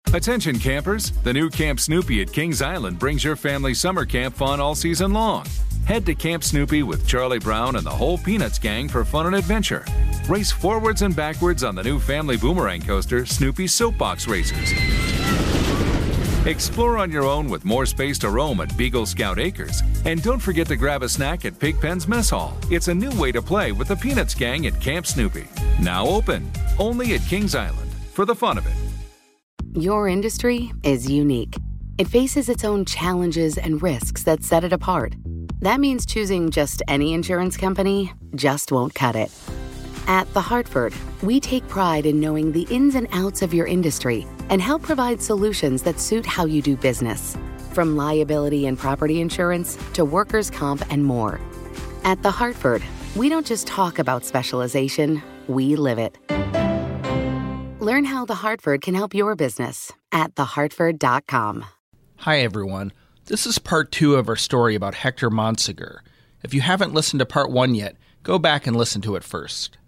Attention campers, the new Camp Snoopy at Kings Island brings your family summer camp fun all season long. Head to Camp Snoopy with Charlie Brown and the whole Peanuts gang for fun and adventure. Race forwards and backwards on the new family boomerang coaster, Snoopy's Soapbox Racers. Explore on your own with more space to roam at Beagle Scout Acres. And don't forget to grab a snack at Pigpen's Mess Hall. It's a new way to play with the Peanuts gang at Camp Snoopy. Now open, only at Kings Island, for the fun of it. Your industry is unique. It faces its own challenges and risks that set it apart. That means choosing just any insurance company just won't cut it. At The Hartford, we take pride in knowing the ins and outs of your industry and help provide solutions that suit how you do business. From liability and property insurance to workers' comp and more. At The Hartford, we don't just talk about specialization, we live it. Learn how The Hartford can help your business at thehartford.com. Hi, everyone. This is part 2 of our story about Hector Monsegur. If you haven't listened to part 1 yet, go back and listen to it first.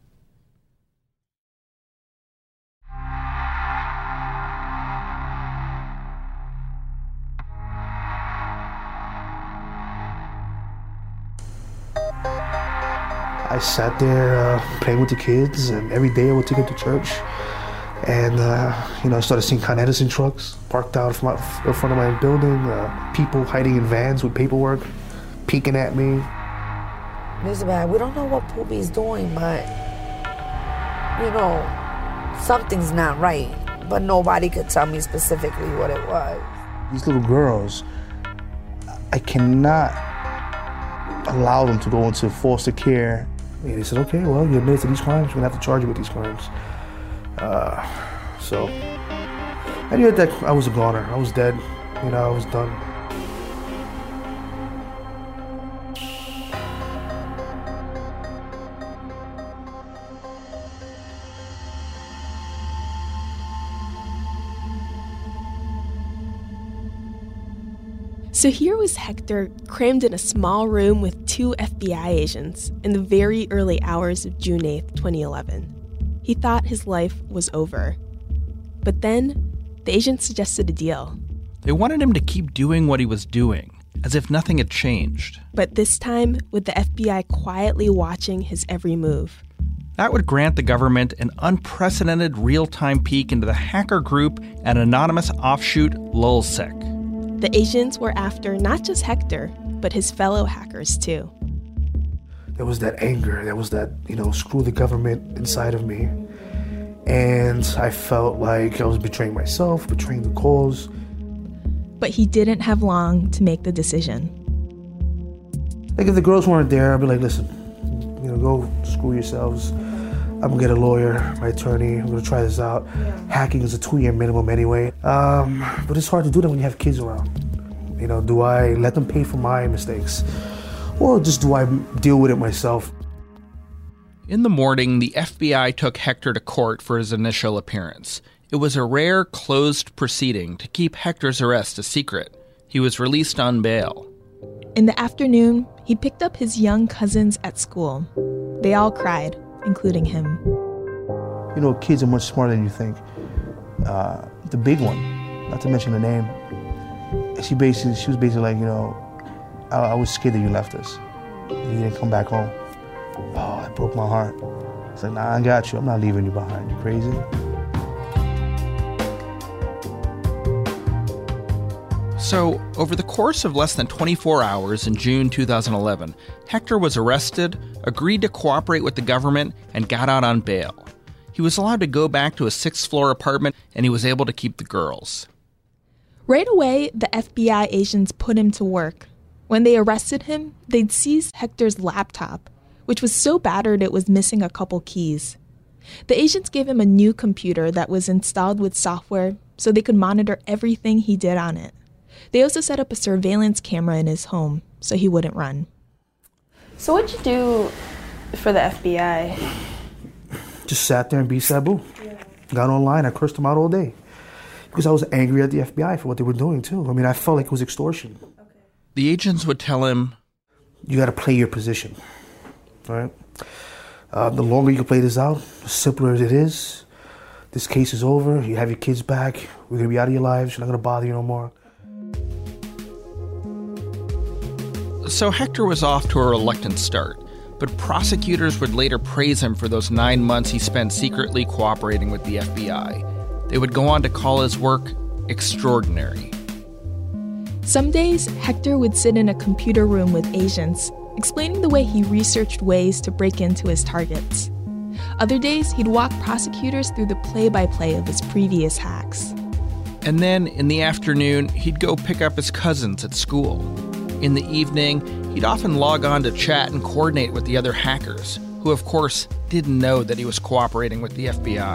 I sat there playing with the kids, and every day I would take them to church. And, I started seeing Con Edison trucks parked out in front of my building, people hiding in vans with paperwork, peeking at me. Mr. Bad, we don't know what Poopy's doing, but, something's not right. But nobody could tell me specifically what it was. These little girls, I cannot allow them to go into foster care. And they said, okay, well, you admitted to these crimes, we're gonna have to charge you with these crimes. So I knew that I was a goner. I was dead. I was done. So here was Hector crammed in a small room with 2 FBI agents in the very early hours of June 8th, 2011. He thought his life was over. But then, the agents suggested a deal. They wanted him to keep doing what he was doing, as if nothing had changed. But this time, with the FBI quietly watching his every move. That would grant the government an unprecedented real-time peek into the hacker group and anonymous offshoot Lulzsec. The agents were after not just Hector, but his fellow hackers too. There was that anger, there was that, screw the government inside of me. And I felt like I was betraying myself, betraying the cause. But he didn't have long to make the decision. Like if the girls weren't there, I'd be like, listen, go screw yourselves. I'm gonna get a lawyer, my attorney, I'm gonna try this out. Hacking is a 2-year minimum anyway. But it's hard to do that when you have kids around. Do I let them pay for my mistakes? Or just do I deal with it myself? In the morning, the FBI took Hector to court for his initial appearance. It was a rare, closed proceeding to keep Hector's arrest a secret. He was released on bail. In the afternoon, he picked up his young cousins at school. They all cried, including him. Kids are much smarter than you think. The big one, not to mention the name, she was basically like, I was scared that you left us. You didn't come back home. Oh, it broke my heart. It's like, nah, I got you. I'm not leaving you behind. You crazy? So, over the course of less than 24 hours in June 2011, Hector was arrested, agreed to cooperate with the government, and got out on bail. He was allowed to go back to a 6th-floor apartment, and he was able to keep the girls. Right away, the FBI agents put him to work. When they arrested him, they'd seized Hector's laptop, which was so battered it was missing a couple keys. The agents gave him a new computer that was installed with software so they could monitor everything he did on it. They also set up a surveillance camera in his home so he wouldn't run. So what'd you do for the FBI? Just sat there and be Sabu. Yeah. Got online, I cursed them out all day. Because I was angry at the FBI for what they were doing too. I felt like it was extortion. Okay. The agents would tell him, you gotta play your position. All right? The longer you can play this out, the simpler it is, this case is over. You have your kids back. We're going to be out of your lives. We're not going to bother you no more. So Hector was off to a reluctant start, but prosecutors would later praise him for those 9 months he spent secretly cooperating with the FBI. They would go on to call his work extraordinary. Some days, Hector would sit in a computer room with agents, explaining the way he researched ways to break into his targets. Other days, he'd walk prosecutors through the play-by-play of his previous hacks. And then, in the afternoon, he'd go pick up his cousins at school. In the evening, he'd often log on to chat and coordinate with the other hackers, who of course didn't know that he was cooperating with the FBI.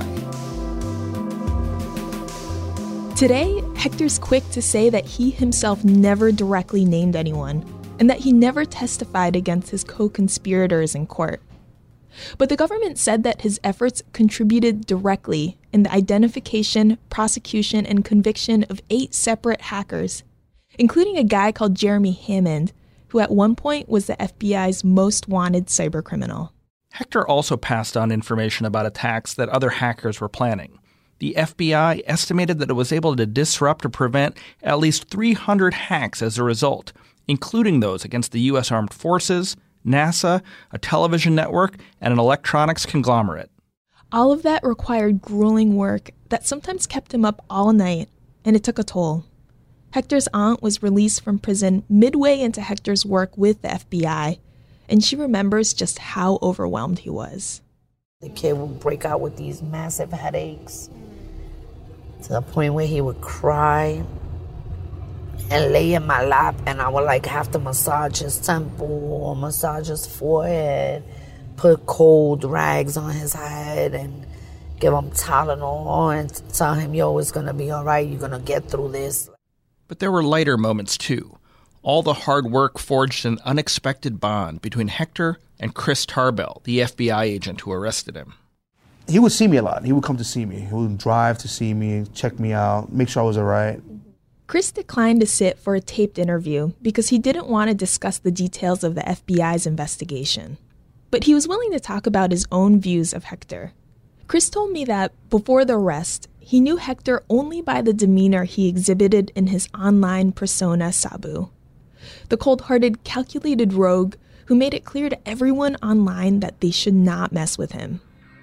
Today, Hector's quick to say that he himself never directly named anyone, and that he never testified against his co-conspirators in court. But the government said that his efforts contributed directly in the identification, prosecution, and conviction of 8 separate hackers, including a guy called Jeremy Hammond, who at one point was the FBI's most wanted cybercriminal. Hector also passed on information about attacks that other hackers were planning. The FBI estimated that it was able to disrupt or prevent at least 300 hacks as a result, including those against the U.S. Armed Forces, NASA, a television network, and an electronics conglomerate. All of that required grueling work that sometimes kept him up all night, and it took a toll. Hector's aunt was released from prison midway into Hector's work with the FBI, and she remembers just how overwhelmed he was. The kid would break out with these massive headaches to the point where he would cry and lay in my lap, and I would have to massage his temple or massage his forehead, put cold rags on his head and give him Tylenol and tell him, yo, it's going to be all right. You're going to get through this. But there were lighter moments, too. All the hard work forged an unexpected bond between Hector and Chris Tarbell, the FBI agent who arrested him. He would see me a lot. He would come to see me. He would drive to see me, check me out, make sure I was all right. Chris declined to sit for a taped interview because he didn't want to discuss the details of the FBI's investigation. But he was willing to talk about his own views of Hector. Chris told me that before the arrest, he knew Hector only by the demeanor he exhibited in his online persona Sabu, the cold-hearted, calculated rogue who made it clear to everyone online that they should not mess with him.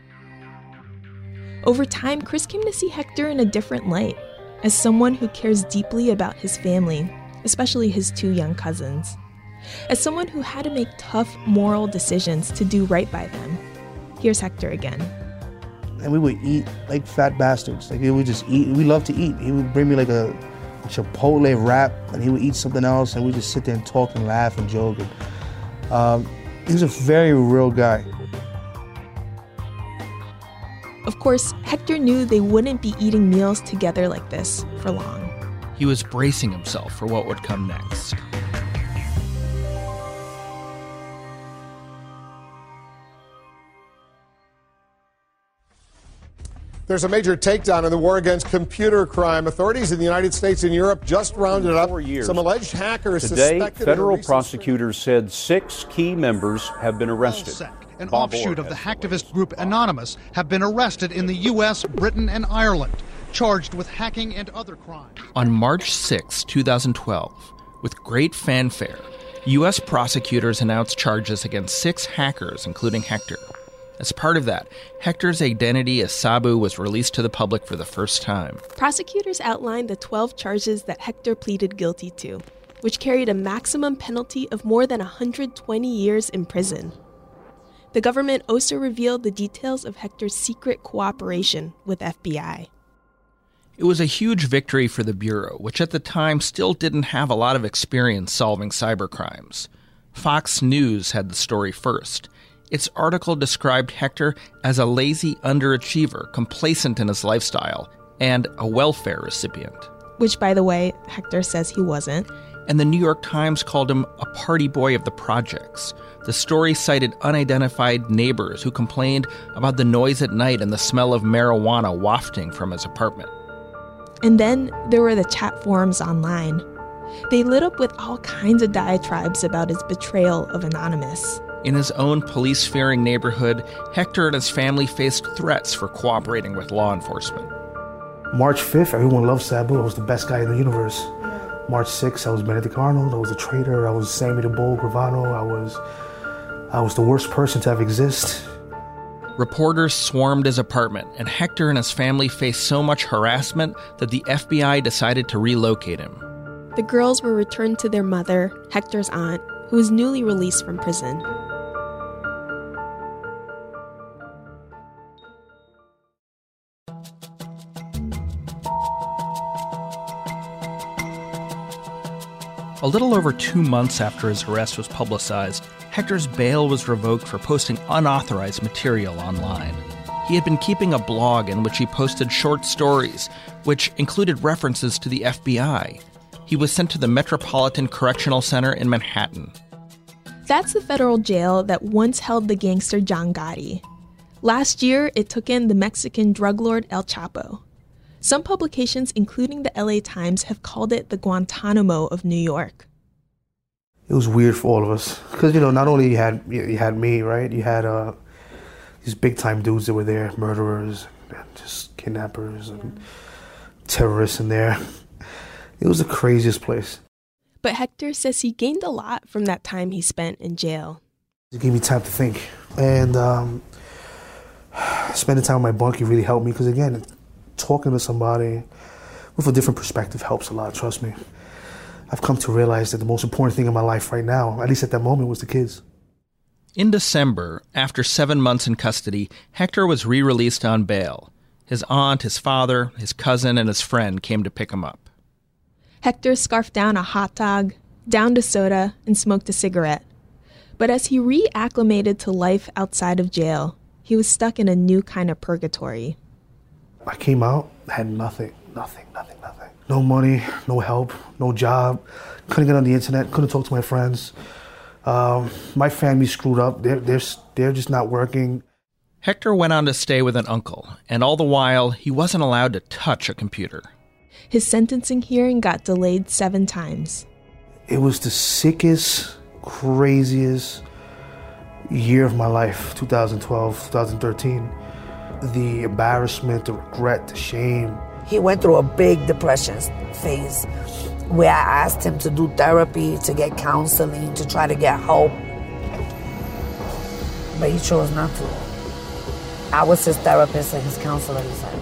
Over time, Chris came to see Hector in a different light, as someone who cares deeply about his family, especially his 2 young cousins, as someone who had to make tough moral decisions to do right by them. Here's Hector again. And we would eat like fat bastards. We would just eat. We love to eat. He would bring me a Chipotle wrap, and he would eat something else, and we'd just sit there and talk and laugh and joke. And, he was a very real guy. Of course, Hector knew they wouldn't be eating meals together like this for long. He was bracing himself for what would come next. There's a major takedown in the war against computer crime. Authorities in the United States and Europe just rounded up some alleged hackers Today, suspected. federal prosecutors said 6 key members have been arrested. An offshoot of the hacktivist group Anonymous, have been arrested in the U.S., Britain, and Ireland, charged with hacking and other crimes. On March 6, 2012, with great fanfare, U.S. prosecutors announced charges against 6 hackers, including Hector. As part of that, Hector's identity as Sabu was released to the public for the first time. Prosecutors outlined the 12 charges that Hector pleaded guilty to, which carried a maximum penalty of more than 120 years in prison. The government also revealed the details of Hector's secret cooperation with FBI. It was a huge victory for the Bureau, which at the time still didn't have a lot of experience solving cybercrimes. Fox News had the story first. Its article described Hector as a lazy underachiever, complacent in his lifestyle, and a welfare recipient. Which, by the way, Hector says he wasn't. And the New York Times called him a party boy of the projects. The story cited unidentified neighbors who complained about the noise at night and the smell of marijuana wafting from his apartment. And then there were the chat forums online. They lit up with all kinds of diatribes about his betrayal of Anonymous. In his own police-fearing neighborhood, Hector and his family faced threats for cooperating with law enforcement. March 5th, everyone loved Sabu. I was the best guy in the universe. March 6th, I was Benedict Arnold. I was a traitor. I was Sammy the Bull Gravano. I was the worst person to ever exist. Reporters swarmed his apartment, and Hector and his family faced so much harassment that the FBI decided to relocate him. The girls were returned to their mother, Hector's aunt, who was newly released from prison. A little over 2 months after his arrest was publicized, Hector's bail was revoked for posting unauthorized material online. He had been keeping a blog in which he posted short stories, which included references to the FBI. He was sent to the Metropolitan Correctional Center in Manhattan. That's the federal jail that once held the gangster John Gotti. Last year, it took in the Mexican drug lord El Chapo. Some publications, including the LA Times, have called it the Guantanamo of New York. It was weird for all of us because, not only you had me, right? You had these big-time dudes that were there, murderers, and just kidnappers and terrorists in there. It was the craziest place. But Hector says he gained a lot from that time he spent in jail. It gave me time to think. And spending time with my bunkie really helped me because, again, talking to somebody with a different perspective helps a lot, trust me. I've come to realize that the most important thing in my life right now, at least at that moment, was the kids. In December, after 7 months in custody, Hector was re-released on bail. His aunt, his father, his cousin, and his friend came to pick him up. Hector scarfed down a hot dog, downed a soda, and smoked a cigarette. But as he reacclimated to life outside of jail, he was stuck in a new kind of purgatory. I came out, had nothing. No money, no help, no job. Couldn't get on the internet, couldn't talk to my friends. My family screwed up. They're just not working. Hector went on to stay with an uncle, and all the while, he wasn't allowed to touch a computer. His sentencing hearing got delayed 7 times. It was the sickest, craziest year of my life, 2012, 2013. The embarrassment, the regret, the shame. He went through a big depression phase where I asked him to do therapy, to get counseling, to try to get help. But he chose not to. I was his therapist and his counselor, he said.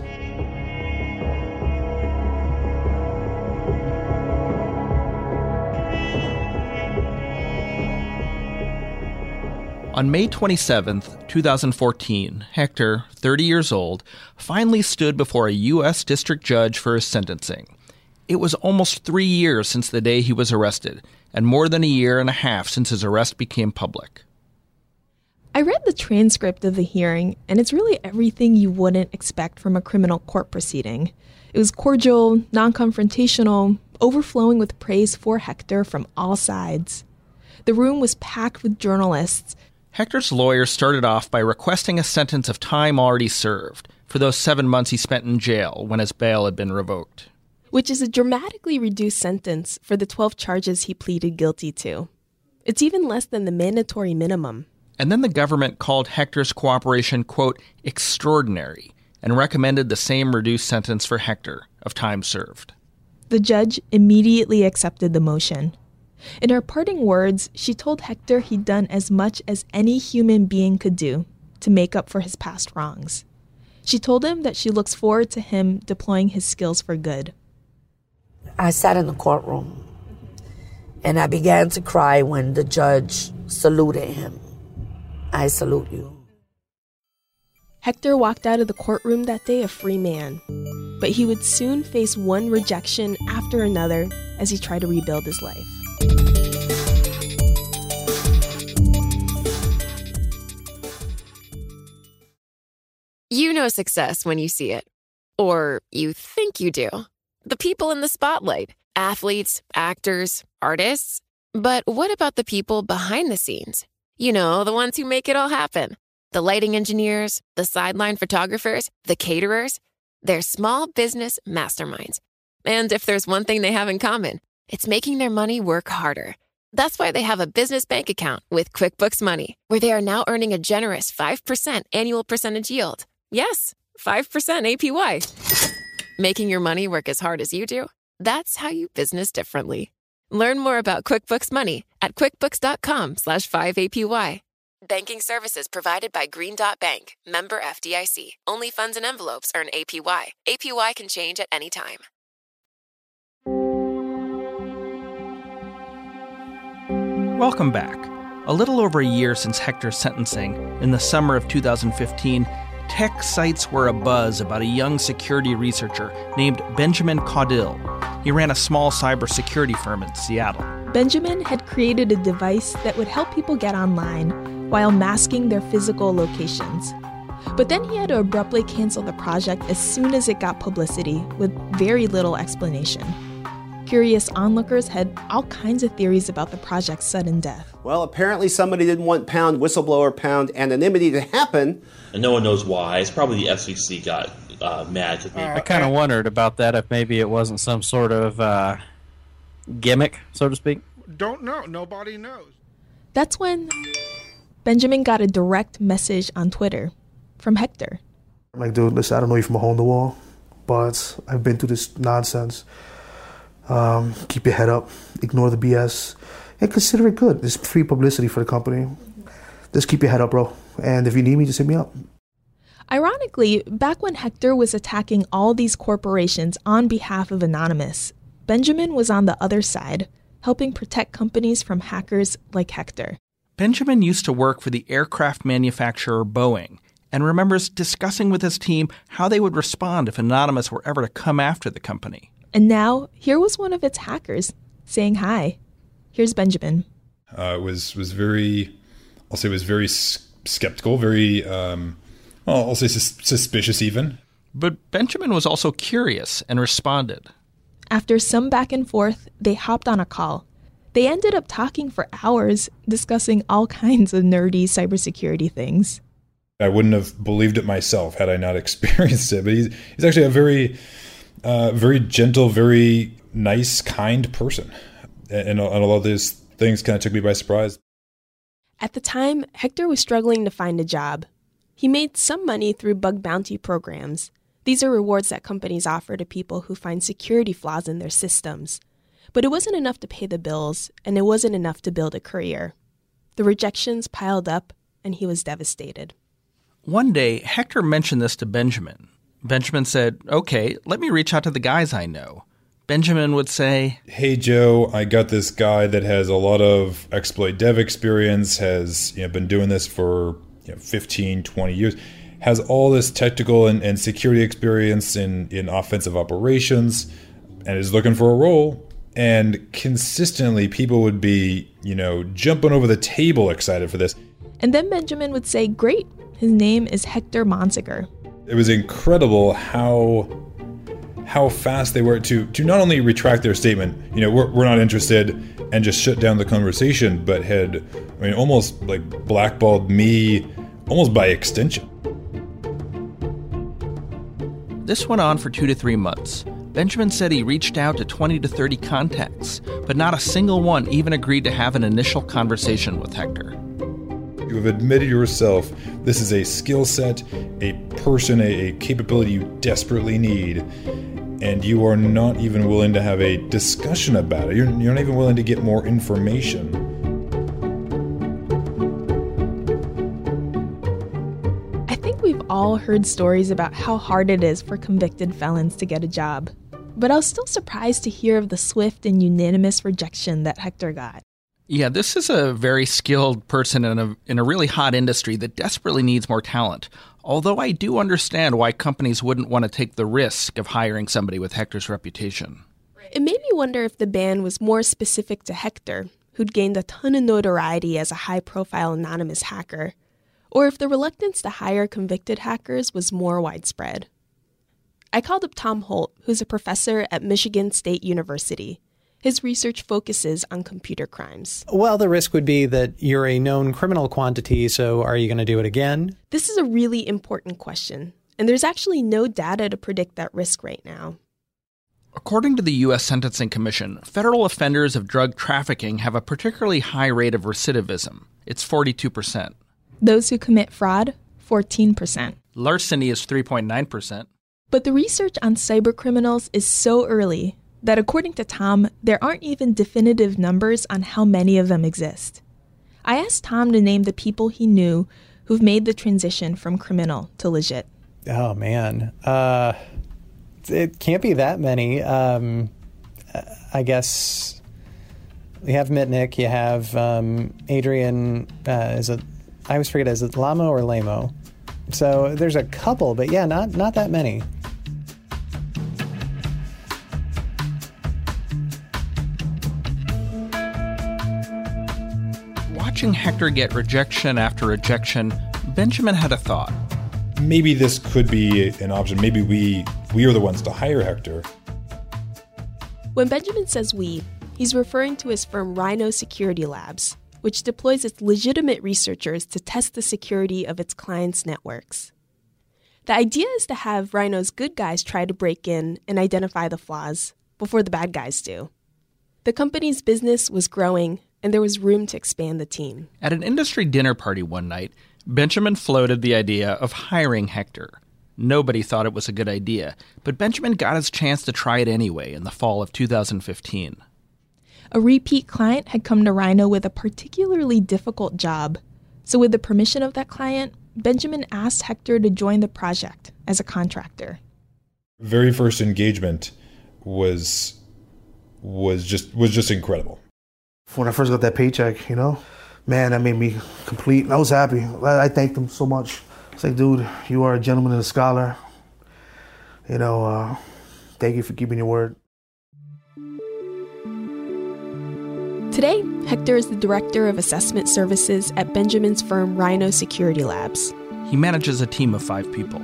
On May 27, 2014, Hector, 30 years old, finally stood before a U.S. district judge for his sentencing. It was almost 3 years since the day he was arrested, and more than a year and a half since his arrest became public. I read the transcript of the hearing, and it's really everything you wouldn't expect from a criminal court proceeding. It was cordial, non-confrontational, overflowing with praise for Hector from all sides. The room was packed with journalists. Hector's lawyer started off by requesting a sentence of time already served for those 7 months he spent in jail when his bail had been revoked. Which is a dramatically reduced sentence for the 12 charges he pleaded guilty to. It's even less than the mandatory minimum. And then the government called Hector's cooperation, quote, extraordinary, and recommended the same reduced sentence for Hector of time served. The judge immediately accepted the motion. In her parting words, she told Hector he'd done as much as any human being could do to make up for his past wrongs. She told him that she looks forward to him deploying his skills for good. I sat in the courtroom, and I began to cry when the judge saluted him. I salute you. Hector walked out of the courtroom that day a free man, but he would soon face one rejection after another as he tried to rebuild his life. You know success when you see it. Or you think you do. The people in the spotlight. Athletes, actors, artists. But what about the people behind the scenes? You know, the ones who make it all happen. The lighting engineers, the sideline photographers, the caterers. They're small business masterminds. And if there's one thing they have in common, it's making their money work harder. That's why they have a business bank account with QuickBooks Money, where they are now earning a generous 5% annual percentage yield. Yes, 5% APY. Making your money work as hard as you do? That's how you business differently. Learn more about QuickBooks Money at quickbooks.com/5APY. Banking services provided by Green Dot Bank, member FDIC. Only funds and envelopes earn APY. APY can change at any time. Welcome back. A little over a year since Hector's sentencing, in the summer of 2015, tech sites were abuzz about a young security researcher named Benjamin Caudill. He ran a small cybersecurity firm in Seattle. Benjamin had created a device that would help people get online while masking their physical locations. But then he had to abruptly cancel the project as soon as it got publicity, with very little explanation. Curious onlookers had all kinds of theories about the project's sudden death. Well, apparently somebody didn't want whistleblower anonymity to happen. And no one knows why. It's probably the FCC got mad at me. I kind of wondered about that, if maybe it wasn't some sort of gimmick, so to speak. Don't know. Nobody knows. That's when Benjamin got a direct message on Twitter from Hector. I'm like, dude, listen, I don't know you from a hole in the wall, but I've been through this nonsense. Keep your head up, ignore the BS, and consider it good. It's free publicity for the company. Just keep your head up, bro. And if you need me, just hit me up. Ironically, back when Hector was attacking all these corporations on behalf of Anonymous, Benjamin was on the other side, helping protect companies from hackers like Hector. Benjamin used to work for the aircraft manufacturer Boeing and remembers discussing with his team how they would respond if Anonymous were ever to come after the company. And now, here was one of its hackers saying hi. Here's Benjamin. It was very skeptical, very, I'll say suspicious even. But Benjamin was also curious and responded. After some back and forth, they hopped on a call. They ended up talking for hours, discussing all kinds of nerdy cybersecurity things. I wouldn't have believed it myself had I not experienced it. But he's actually a very gentle, very nice, kind person. And a lot of these things kind of took me by surprise. At the time, Hector was struggling to find a job. He made some money through bug bounty programs. These are rewards that companies offer to people who find security flaws in their systems. But it wasn't enough to pay the bills, and it wasn't enough to build a career. The rejections piled up, and he was devastated. One day, Hector mentioned this to Benjamin. Benjamin said, okay, let me reach out to the guys I know. Benjamin would say, hey, Joe, I got this guy that has a lot of exploit dev experience, has been doing this for 15, 20 years, has all this technical and security experience in offensive operations, and is looking for a role. And consistently, people would be, jumping over the table excited for this. And then Benjamin would say, great, his name is Hector Monsegur. It was incredible how fast they were to not only retract their statement, we're not interested, and just shut down the conversation, but had, almost like blackballed me almost by extension. This went on for 2 to 3 months. Benjamin said he reached out to 20 to 30 contacts, but not a single one even agreed to have an initial conversation with Hector. You have admitted yourself this is a skill set, a person, a capability you desperately need, and you are not even willing to have a discussion about it. You're not even willing to get more information. I think we've all heard stories about how hard it is for convicted felons to get a job. But I was still surprised to hear of the swift and unanimous rejection that Hector got. Yeah, this is a very skilled person in a really hot industry that desperately needs more talent. Although I do understand why companies wouldn't want to take the risk of hiring somebody with Hector's reputation. It made me wonder if the ban was more specific to Hector, who'd gained a ton of notoriety as a high-profile anonymous hacker, or if the reluctance to hire convicted hackers was more widespread. I called up Tom Holt, who's a professor at Michigan State University. His research focuses on computer crimes. Well, the risk would be that you're a known criminal quantity, so are you going to do it again? This is a really important question, and there's actually no data to predict that risk right now. According to the U.S. Sentencing Commission, federal offenders of drug trafficking have a particularly high rate of recidivism. It's 42%. Those who commit fraud, 14%. Larceny is 3.9%. But the research on cybercriminals is so early that according to Tom, there aren't even definitive numbers on how many of them exist. I asked Tom to name the people he knew who've made the transition from criminal to legit. Oh, man. It can't be that many. I guess you have Mitnick, you have Adrian, I always forget, is it Lamo or Lamo? So there's a couple, but yeah, not that many. Watching Hector get rejection after rejection, Benjamin had a thought. Maybe this could be an option. Maybe we are the ones to hire Hector. When Benjamin says we, he's referring to his firm Rhino Security Labs, which deploys its legitimate researchers to test the security of its clients' networks. The idea is to have Rhino's good guys try to break in and identify the flaws before the bad guys do. The company's business was growing, and there was room to expand the team. At an industry dinner party one night, Benjamin floated the idea of hiring Hector. Nobody thought it was a good idea, but Benjamin got his chance to try it anyway in the fall of 2015. A repeat client had come to Rhino with a particularly difficult job. So with the permission of that client, Benjamin asked Hector to join the project as a contractor. Very first engagement was just incredible. When I first got that paycheck, man, that made me complete. I was happy. I thanked him so much. It's like, dude, you are a gentleman and a scholar. Thank you for keeping your word. Today, Hector is the director of assessment services at Benjamin's firm Rhino Security Labs. He manages a team of 5 people.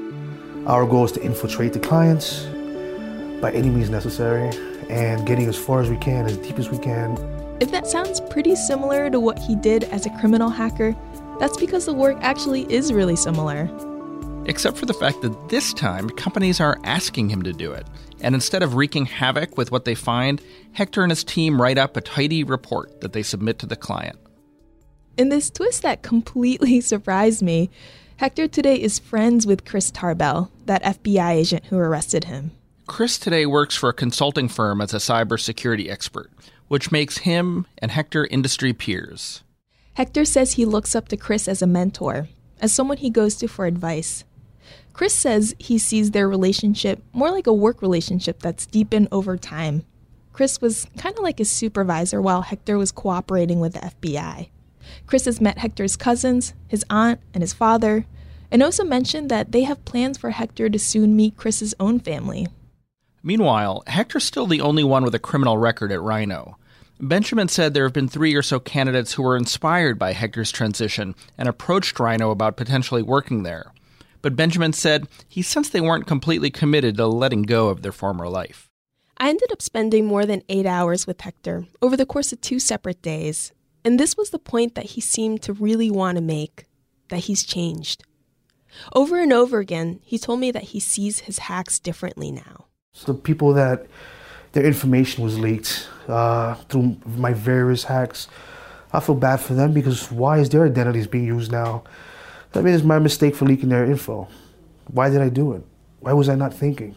Our goal is to infiltrate the clients by any means necessary and getting as far as we can, as deep as we can. If that sounds pretty similar to what he did as a criminal hacker, that's because the work actually is really similar. Except for the fact that this time, companies are asking him to do it. And instead of wreaking havoc with what they find, Hector and his team write up a tidy report that they submit to the client. In this twist that completely surprised me, Hector today is friends with Chris Tarbell, that FBI agent who arrested him. Chris today works for a consulting firm as a cybersecurity expert, which makes him and Hector industry peers. Hector says he looks up to Chris as a mentor, as someone he goes to for advice. Chris says he sees their relationship more like a work relationship that's deepened over time. Chris was kind of like his supervisor while Hector was cooperating with the FBI. Chris has met Hector's cousins, his aunt, and his father, and also mentioned that they have plans for Hector to soon meet Chris's own family. Meanwhile, Hector's still the only one with a criminal record at Rhino. Benjamin said there have been 3 or so candidates who were inspired by Hector's transition and approached Rhino about potentially working there. But Benjamin said he sensed they weren't completely committed to letting go of their former life. I ended up spending more than 8 hours with Hector over the course of 2 separate days. And this was the point that he seemed to really want to make, that he's changed. Over and over again, he told me that he sees his hacks differently now. So the people that their information was leaked through my various hacks, I feel bad for them because why is their identities being used now? I mean, it's my mistake for leaking their info. Why did I do it? Why was I not thinking?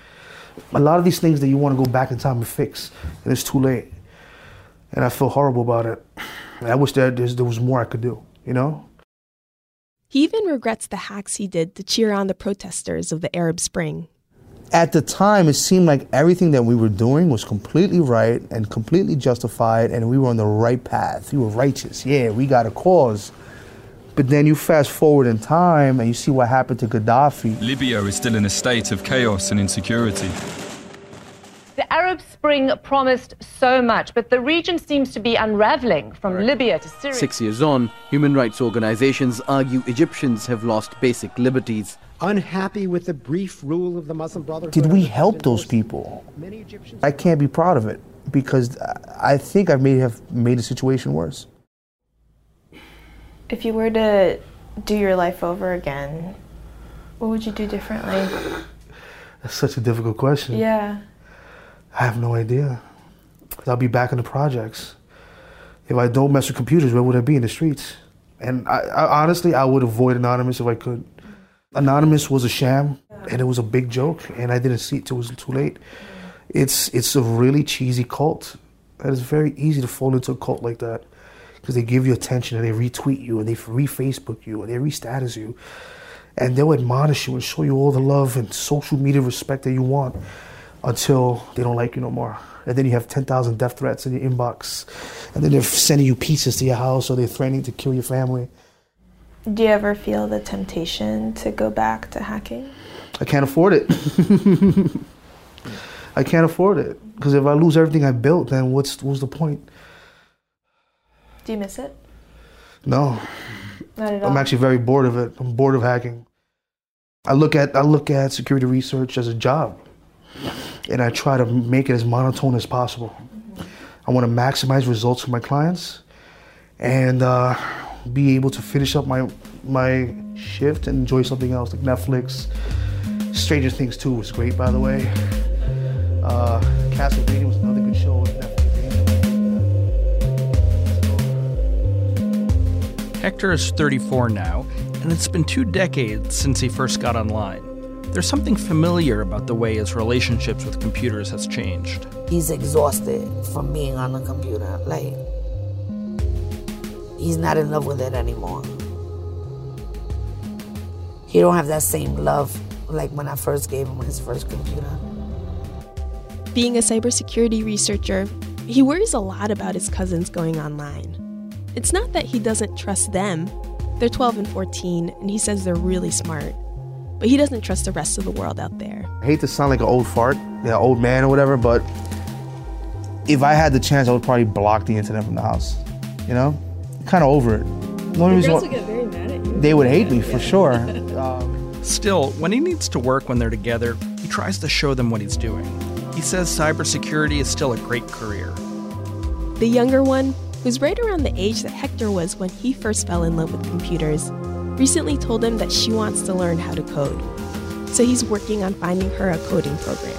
A lot of these things that you want to go back in time and fix, and it's too late. And I feel horrible about it. And I wish there was more I could do, He even regrets the hacks he did to cheer on the protesters of the Arab Spring. At the time, it seemed like everything that we were doing was completely right and completely justified, and we were on the right path. We were righteous. Yeah, we got a cause. But then you fast forward in time and you see what happened to Gaddafi. Libya is still in a state of chaos and insecurity. The Arab Spring promised so much, but the region seems to be unraveling from Libya to Syria. 6 years on, human rights organizations argue Egyptians have lost basic liberties. Unhappy with the brief rule of the Muslim Brotherhood? Did we help those people? I can't be proud of it because I think I may have made the situation worse. If you were to do your life over again, what would you do differently? That's such a difficult question. Yeah. I have no idea. I'll be back in the projects. If I don't mess with computers, where would I be? In the streets? And I honestly, I would avoid Anonymous if I could. Anonymous was a sham, and it was a big joke, and I didn't see it till it was too late. It's a really cheesy cult, and it's very easy to fall into a cult like that because they give you attention, and they retweet you, and they re-Facebook you, and they re-status you, and they'll admonish you and show you all the love and social media respect that you want until they don't like you no more. And then you have 10,000 death threats in your inbox, and then they're sending you pizzas to your house, or they're threatening to kill your family. Do you ever feel the temptation to go back to hacking? I can't afford it. I can't afford it. Because if I lose everything I built, then what's the point? Do you miss it? No. Not at all? I'm actually very bored of it. I'm bored of hacking. I look at security research as a job, and I try to make it as monotone as possible. I want to maximize results for my clients and be able to finish up my shift and enjoy something else, like Netflix. Stranger Things 2 was great, by the way. Castlevania was another good show on Netflix. Hector is 34 now, and it's been 2 decades since he first got online. There's something familiar about the way his relationships with computers has changed. He's exhausted from being on the computer. Like, he's not in love with it anymore. He don't have that same love like when I first gave him his first computer. Being a cybersecurity researcher, he worries a lot about his cousins going online. It's not that he doesn't trust them. They're 12 and 14, and he says they're really smart. But he doesn't trust the rest of the world out there. I hate to sound like an old fart, old man or whatever, but if I had the chance, I would probably block the internet from the house. You know? Kind of over it. The girls would get very mad at you. They would hate me, for sure. Still, when he needs to work when they're together, he tries to show them what he's doing. He says cybersecurity is still a great career. The younger one, who's right around the age that Hector was when he first fell in love with computers, recently told him that she wants to learn how to code. So he's working on finding her a coding program.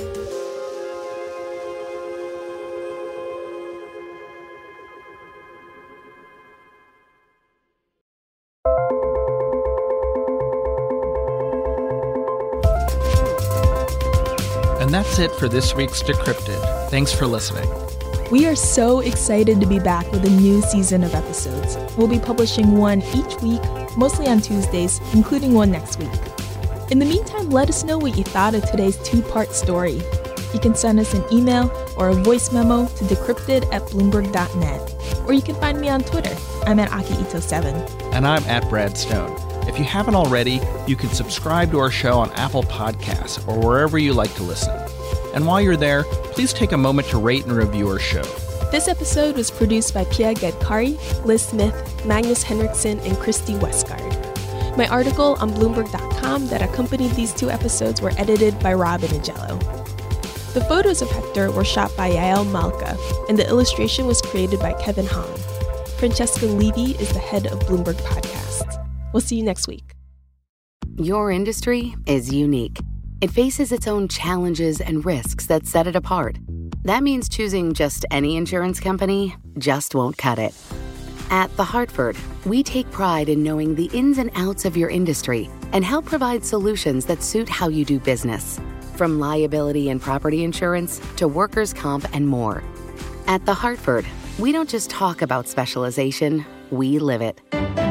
And that's it for this week's Decrypted. Thanks for listening. We are so excited to be back with a new season of episodes. We'll be publishing one each week, mostly on Tuesdays, including one next week. In the meantime, let us know what you thought of today's 2-part story. You can send us an email or a voice memo to decrypted@bloomberg.net. Or you can find me on Twitter. I'm at Akihito7. And I'm at Brad Stone. If you haven't already, you can subscribe to our show on Apple Podcasts or wherever you like to listen. And while you're there, please take a moment to rate and review our show. This episode was produced by Pia Gadkari, Liz Smith, Magnus Henriksen, and Christy Westgard. My article on Bloomberg.com that accompanied these 2 episodes were edited by Rob Inigello. The photos of Hector were shot by Yael Malka, and the illustration was created by Kevin Hahn. Francesca Levy is the head of Bloomberg Podcasts. We'll see you next week. Your industry is unique. It faces its own challenges and risks that set it apart. That means choosing just any insurance company just won't cut it. At The Hartford, we take pride in knowing the ins and outs of your industry and help provide solutions that suit how you do business. From liability and property insurance to workers' comp and more. At The Hartford, we don't just talk about specialization, we live it.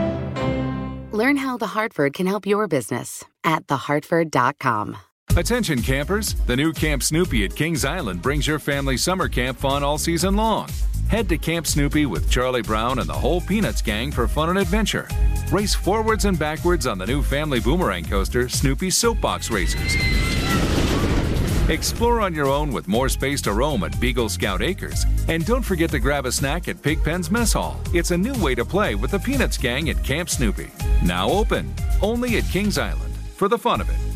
Learn how The Hartford can help your business at thehartford.com. Attention campers, the new Camp Snoopy at Kings Island brings your family summer camp fun all season long. Head to Camp Snoopy with Charlie Brown and the whole Peanuts gang for fun and adventure. Race forwards and backwards on the new family boomerang coaster, Snoopy Soapbox Racers. Explore on your own with more space to roam at Beagle Scout Acres. And don't forget to grab a snack at Pigpen's Mess Hall. It's a new way to play with the Peanuts gang at Camp Snoopy. Now open, only at Kings Island, for the fun of it.